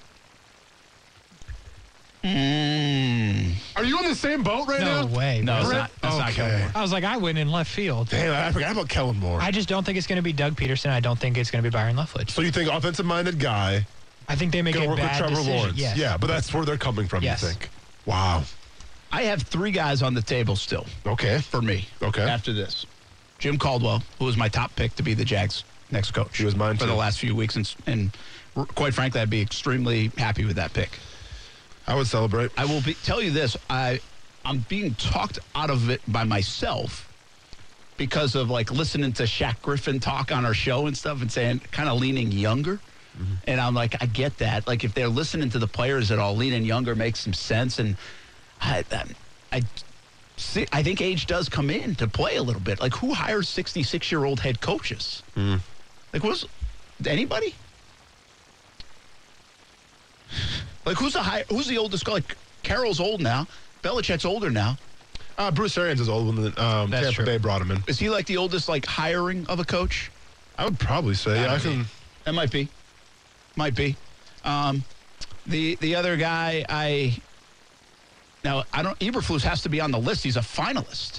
Mm. Are you in the same boat right No now? way. No, bro. it's not. That's not Okay. Kellen Moore. I was like, I went in left field. Damn, I forgot about Kellen Moore. I just don't think it's going to be Doug Peterson. I don't think it's going to be Byron Leftwich. So you think offensive-minded guy I think they make going to a work with bad Trevor decision. Lawrence? Yes. Yeah, but that's where they're coming from, Yes. you think? Wow. I have three guys on the table still Okay. for me. Okay. After this, Jim Caldwell, who was my top pick to be the Jags' next coach. He was mine, for too. the last few weeks, and, and quite frankly, I'd be extremely happy with that pick. I would celebrate. I will be, tell you this: I, I'm being talked out of it by myself because of like listening to Shaq Griffin talk on our show and stuff, and saying kind of leaning younger. Mm-hmm. And I'm like, I get that. Like if they're listening to the players at all, leaning younger makes some sense. And I, I, I see. I think age does come in to play a little bit. Like who hires sixty-six year old head coaches? Mm. Like was anybody? Like, who's the high, who's the oldest guy? Like, Carroll's old now. Belichick's older now. Uh, Bruce Arians is old when the um, That's Tampa true. Bay brought him in. Is he like the oldest, like, hiring of a coach? I would probably say, yeah, I can. That might be. Might be. Um, the the other guy, I now I don't. Eberflus has to be on the list. He's a finalist,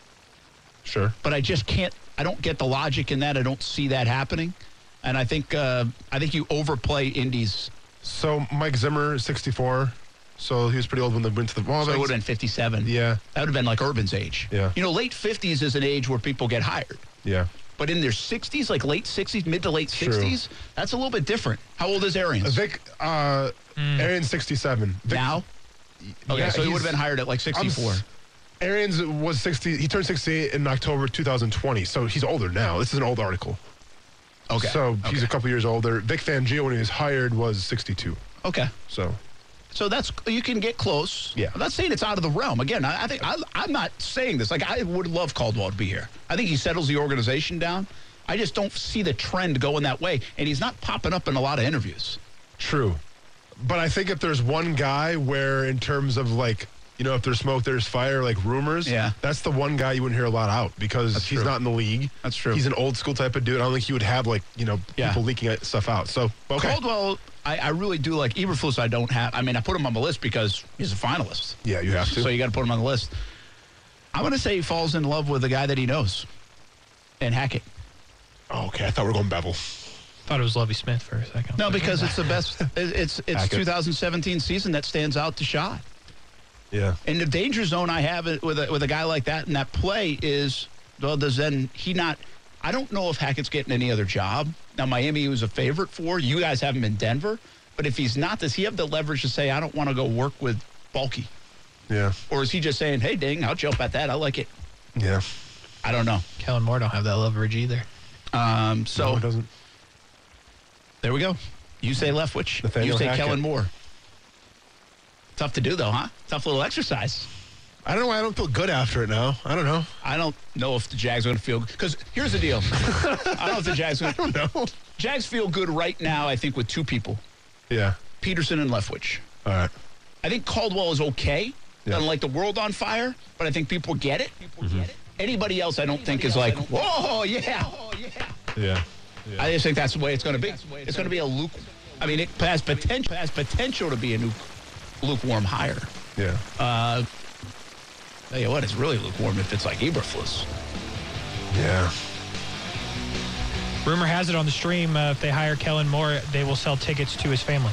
Sure. but I just can't. I don't get the logic in that. I don't see that happening, and I think uh, I think you overplay Indy's. So Mike Zimmer, sixty-four. So he was pretty old when they went to the. Well, So it that's- would have been fifty-seven. Yeah. That would have been like Urban's age. Yeah. You know, late fifties is an age where people get hired. Yeah. But in their sixties, like late sixties, mid to late True. sixties, that's a little bit different. How old is Arians? Vic, uh, Arians, sixty-seven. Vic, now? Okay, yeah, so he would he's- have been hired at like I'm sixty-four. s- Arians was sixty. He turned sixty-eight in October two thousand twenty. So he's older now. This is an old article. Okay. So he's Okay. a couple years older. Vic Fangio, when he was hired, was sixty-two. Okay. So So that's you can get close. Yeah. I'm not saying it's out of the realm. Again, I, I think I, I'm not saying this. Like I would love Caldwell to be here. I think he settles the organization down. I just don't see the trend going that way, and he's not popping up in a lot of interviews. true. But I think if there's one guy where, in terms of like, you know, if there's smoke, there's fire, like rumors. Yeah. That's the one guy you wouldn't hear a lot out because That's he's true. not in the league. That's true. He's an old school type of dude. I don't think he would have like, you know, Yeah. people leaking stuff out. So okay. Caldwell, I, I really do like Eberflus. I don't have. I mean, I put him on the list because he's a finalist. Yeah, you have to. So you got to put him on the list. I'm going to say he falls in love with the guy that he knows, and Hackett. Oh, okay, I thought we were going Bevel. Thought it was Lovie Smith for a second. No, because it's the best. it- It's it's Hackett. two thousand seventeen season that stands out to Shad. Yeah. And the danger zone I have it with a, with a guy like that in that play is, well, does then he not? I don't know if Hackett's getting any other job. Now, Miami he was a favorite for. You guys have him in Denver. But if he's not, does he have the leverage to say, I don't want to go work with Bulky? Yeah. Or is he just saying, hey, dang, I'll jump at that. I like it. Yeah. I don't know. Kellen Moore don't have that leverage either. Um, so No, it doesn't. there we go. You say Leftwich. Nathaniel you say Hackett. Kellen Moore. Tough to do, though, huh? Tough little exercise. I don't know why I don't feel good after it now. I don't know. I don't know if the Jags are going to feel good. Because here's the deal. I don't know if the Jags are going to. I don't know. Jags feel good right now, I think, with two people, Yeah. Peterson and Leftwich. All right. I think Caldwell is okay. Yeah. Doesn't light the world on fire, but I think people get it. People get it. Anybody else, I don't think, is like, whoa, yeah. Yeah. I just think that's the way it's going to be. It's going to be a luke. I mean, it has potential, has potential to be a new lukewarm hire. Yeah. Uh, tell you what, it's really lukewarm if it's like Eberflus. Yeah. Rumor has it on the stream, uh, if they hire Kellen Moore, they will sell tickets to his family.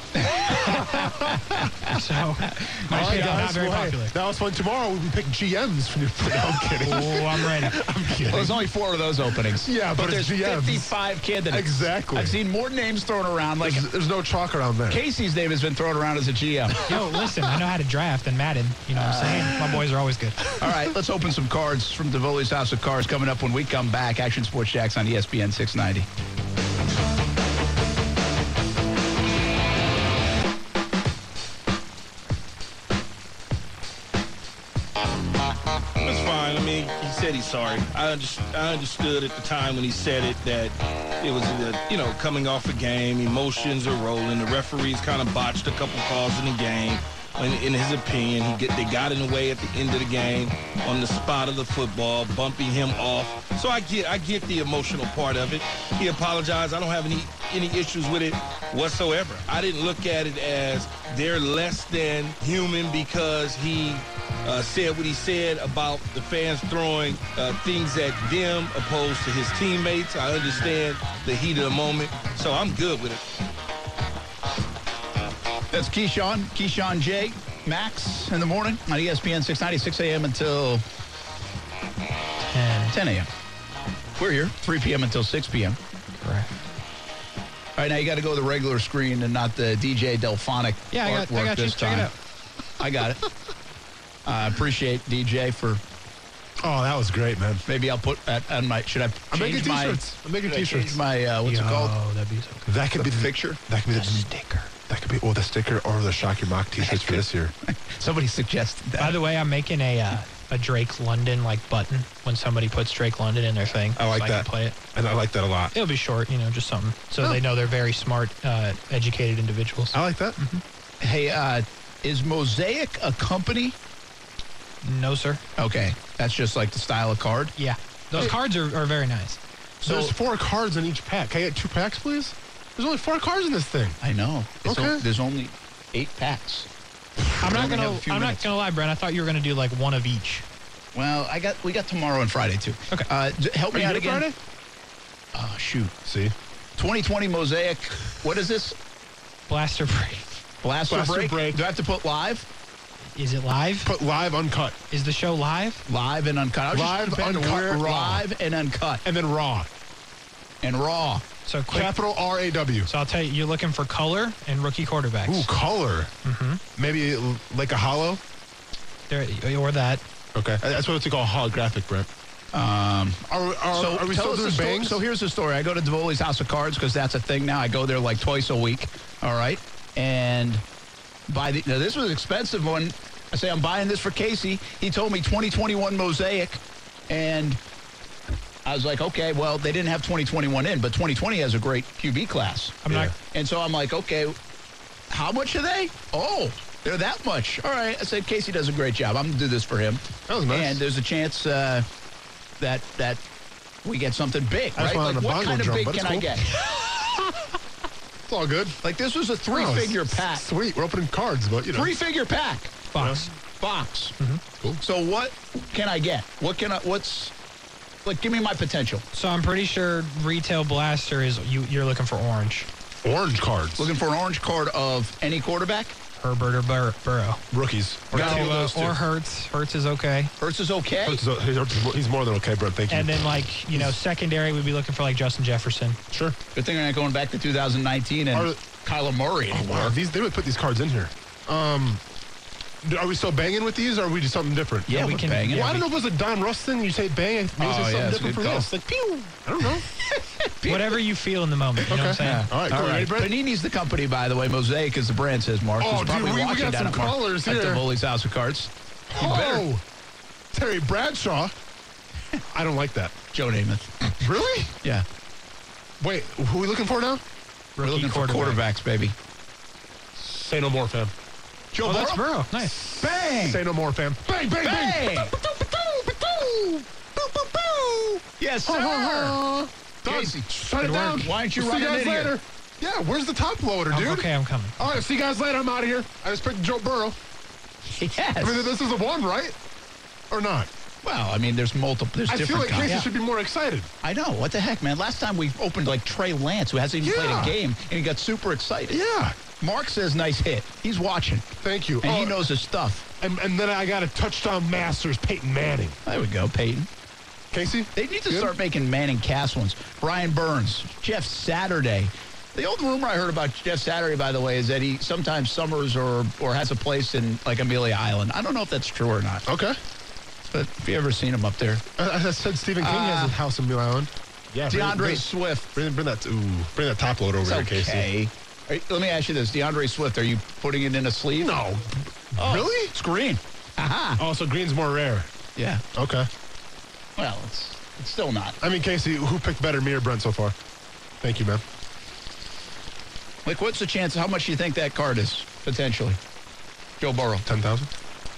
so, might be not very popular. That was fun. Tomorrow we'll be picking G Ms from your. No, I'm kidding. Oh, I'm ready. I'm kidding. Well, there's only four of those openings. Yeah, but there's it's G Ms. fifty-five candidates. Exactly. I've seen more names thrown around. Like There's, there's no chalk around there. Casey's name has been thrown around as a G M. Yo, listen, I know how to draft and Madden. You know what I'm saying? My boys are always good. All right, let's open some cards from Davoli's House of Cards coming up when we come back. Action Sports Jacks on E S P N six ninety. It's fine. I mean, he said he's sorry. I, under, I understood at the time when he said it that it was, uh, you know, coming off a game, emotions are rolling. The referees kind of botched a couple calls in the game. In, in his opinion, he get, they got in the way at the end of the game on the spot of the football, bumping him off. So I get, I get the emotional part of it. He apologized. I don't have any any issues with it whatsoever. I didn't look at it as they're less than human because he uh, said what he said about the fans throwing uh, things at them opposed to his teammates. I understand the heat of the moment, so I'm good with it. That's Keyshawn, Keyshawn J. Max in the morning on E S P N six ninety, six a.m. until And ten a.m. We're here, three p.m. until six p.m. correct. All right, now you got to go to the regular screen and not the D J Delphonic Yeah, I got, artwork I got you. this Check time. it out. I got it. I uh, appreciate D J for. Oh, that was great, man. Maybe I'll put that on my. Should I I'm making change my? t-shirts. I'm making should I t-shirts. change my uh, what's Yo, it called? that'd be so good. That could The be the picture? That could be the, The sticker. That could be or the sticker or the Shock Your Mock t-shirts for this year. Somebody suggested that. By the way, I'm making a uh, a Drake London like button when somebody puts Drake London in their thing. I like so I that. can play it. And I like that a lot. It'll be short, you know, just something so Oh. they know they're very smart, uh, educated individuals. I like that. Hey, uh, is Mosaic a company? No, sir. Okay, that's just like the style of card. Yeah. Those Hey. cards are, are very nice. So there's four cards in each pack. Can I get two packs, please? There's only four cards in this thing. I know. It's Okay. o- there's only eight packs. I'm We not only gonna. have a few I'm minutes. not gonna lie, Brent. I thought you were gonna do like one of each. Well, I got we got tomorrow and Friday too. Okay. Uh, d- help Are me you out here again. Friday? Oh shoot. See? twenty twenty Mosaic. What is this? Blaster break. Blaster, Blaster break? break. Do I have to put live? Is it live? Put live, uncut. Is the show live? Live and uncut. I was Live, just depending uncut, where- raw. Live and uncut And then raw. and raw. So quick. Capital R A W. So I'll tell you, you're looking for color and rookie quarterbacks. Ooh, color. Mm-hmm. Maybe l- like a hollow? There, or that. Okay. That's what it's called, holographic, Brent. Um, Are, are, so are we tell still us the doing story. bangs? So here's the story. I go to Davoli's House of Cards because that's a thing now. I go there like twice a week. All right, and buy the. Now this was an expensive one. I say I'm buying this for Casey. He told me twenty twenty-one Mosaic, and I was like, okay, well they didn't have twenty twenty-one in, but twenty twenty has a great Q B class. I'm Yeah. not. And so I'm like, okay, how much are they? Oh, they're that much. All right. I said, Casey does a great job. I'm going to do this for him. That was nice. And there's a chance uh, that that we get something big, I just right? wanted Like, a what bongo kind of drum, big but can it's I cool. get? It's all good. Like, this was a Oh, three-figure s- pack. Sweet. We're opening cards, but you know. Three-figure pack. Box. Box. Cool. So what can I get? What can I, what's, like, give me my potential. So I'm pretty sure retail blaster is you. You're looking for orange. Orange cards. Looking for an orange card of any quarterback? Herbert or Bur- Burrow. Rookies. Or, Got all Tua, those two. or Hertz. Hertz is okay. Hurts is okay. He's, he's more than okay, Brent. Thank you. And then like you know secondary, we'd be looking for like Justin Jefferson. sure. Good thing we're not going back to two thousand nineteen and Are- Kyler Murray anymore. Wow, these they would put these cards in here. Um, do- are we still banging with these, or are we just something different? Yeah, we we're can- banging. Well, I don't know if it was a Don Russ thing. You say bang, maybe Oh, it's yeah, something it's a different for good call. this. Like pew. I don't know. Whatever you feel in the moment. You know what I'm saying? Yeah. All right, cool. All Ready, right. Brent? Panini's the company, by the way. Mosaic is the brand, says Mark. Oh, who's dude, probably we- we watching got down some at Mark- callers at here. Davoli's House of Cards. You Oh, better. Terry Bradshaw. I don't like that. Joe Namath. Really? Yeah. Wait, who are we looking for now? We're Rookie looking for quarterback. quarterbacks, baby. Say no more, fam. Joe Oh, that's Burrow? Burrow. Nice. Bang! Say no more, fam. Bang, bang, bang. Bang! Yes, sir. Done. Casey, Shut it good down. work. Why aren't you We'll see you running guys in here? later. Yeah, where's the top loader, I'm- dude? okay, I'm coming. All right, see you guys later. I'm out of here. I just picked Joe Burrow. Yes. I mean, this is the one, right? Or not? Well, I mean, there's multiple. There's I feel different like kinds. Casey Yeah. should be more excited. I know. What the heck, man? Last time we opened like Trey Lance, who hasn't even Yeah. played a game, and he got super excited. Yeah. Mark says nice hit. He's watching, Thank you. and he Oh, knows his stuff. And, and then I got a touchdown masters, Peyton Manning. There we go, Peyton. Casey? They need to Good? start making Manning cast ones. Brian Burns, Jeff Saturday. The old rumor I heard about Jeff Saturday, by the way, is that he sometimes summers or or has a place in like Amelia Island. I don't know if that's true or not, Okay. but have you ever seen him up there? I, I said Stephen King Uh, has a house in Mill Island. Yeah. bring- DeAndre bring, Swift. Bring, bring that. Ooh, bring that top load over It's here, Casey. okay. Are you- let me ask you this: DeAndre Swift, are you putting it in a sleeve? No. Oh, Really? It's green. Aha. Oh, so green's more rare. Yeah. Okay. Well, it's it's still not. I mean, Casey, who picked better, me or Brent so far? Thank you, man. Like, what's the chance? How much do you think that card is potentially? Joe Burrow. ten thousand?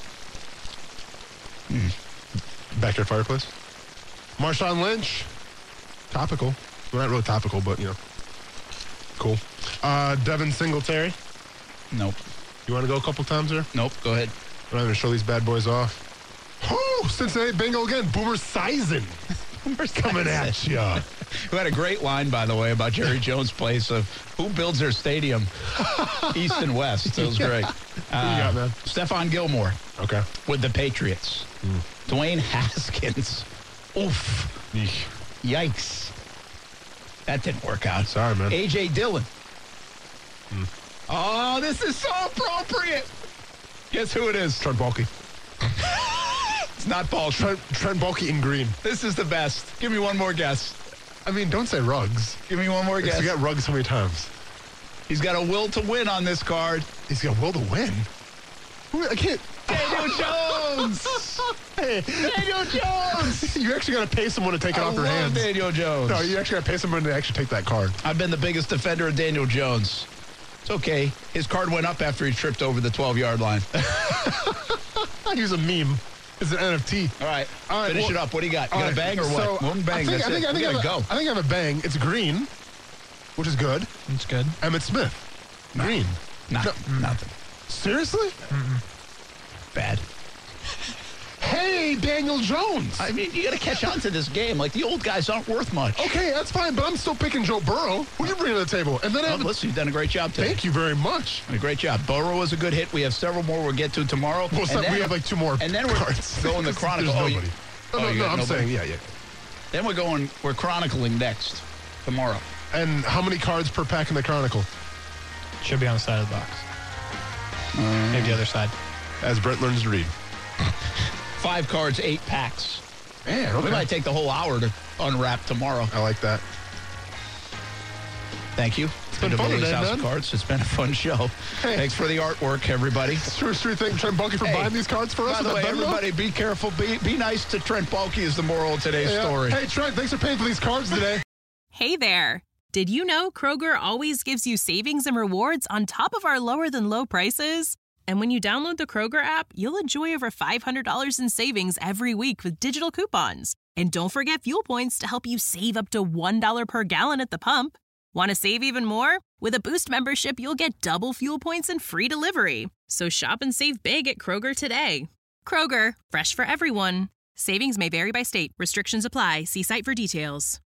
Hmm. Backyard fireplace? Marshawn Lynch? Topical. Well, not really topical, but, you know. Cool. Uh, Devin Singletary? Nope. You want to go a couple times there? Nope. Go ahead. I'm going to show these bad boys off. Oh, Cincinnati Bingo again. Boomer Esiason coming at ya. Who had a great line, by the way, about Jerry Jones' place of who builds their stadium, East and West. It was great. Uh, Who you got, man? Stephon Gilmore Okay. with the Patriots. Dwayne Haskins. Oof. Eesh. Yikes. That didn't work out. Sorry, man. A J Dillon. Oh, this is so appropriate. Guess who it is? Trent Baalke. It's not Paul. Trent, Trent Baalke in green. This is the best. Give me one more guess. I mean, don't say Ruggs. Give me one more Because guess. you got Ruggs so many times. He's got a will to win on this card. He's got will to win. Who- I can't. Daniel Jones. Hey, Daniel Jones. you actually got to pay someone to take it I off their love hands. Daniel Jones. No, you actually got to pay someone to actually take that card. I've been the biggest defender of Daniel Jones. It's okay. His card went up after he tripped over the twelve-yard line. He's a meme. It's an N F T. All right. All right, Finish well, it up. What do you got? You got right, a bang or so what? One bang. I think, That's I think, it. I think We I gotta have a- go. I think I have a bang. It's green, which is good. It's good. Emmett Smith. Green. Nah, No. nothing. Seriously? Bad. Hey, Daniel Jones. I mean, you got to catch on to this game. Like, the old guys aren't worth much. Okay, that's fine, but I'm still picking Joe Burrow. Who you bringing to the table? And then I Oh, have a- listen, you've done a great job today. Thank you very much. A great job. Burrow was a good hit. We have several more we'll get to tomorrow. Well, And so then- we have like two more And then we're cards. going the Chronicle. There's Oh, you- nobody. oh, No, no, you no, got I'm nobody? saying, yeah, yeah. Then we're going, we're chronicling next tomorrow. And how many cards per pack in the Chronicle? Should be on the side of the box. Maybe the other side. As Brent learns to read. Five cards, eight packs. Man, okay. We might take the whole hour to unwrap tomorrow. I like that. Thank you. It's been fun today, House man. of Cards. It's been a fun show. Hey. Thanks for the artwork, everybody. True Street thing, Trent Bunky for Hey, buying these cards for us. By the at way, Venmo. everybody, be careful. Be be nice to Trent Baalke is the moral of today's Yeah. story. Hey, Trent, thanks for paying for these cards today. Hey there. Did you know Kroger always gives you savings and rewards on top of our lower than low prices? And when you download the Kroger app, you'll enjoy over five hundred dollars in savings every week with digital coupons. And don't forget fuel points to help you save up to one dollar per gallon at the pump. Want to save even more? With a Boost membership, you'll get double fuel points and free delivery. So shop and save big at Kroger today. Kroger, fresh for everyone. Savings may vary by state. Restrictions apply. See site for details.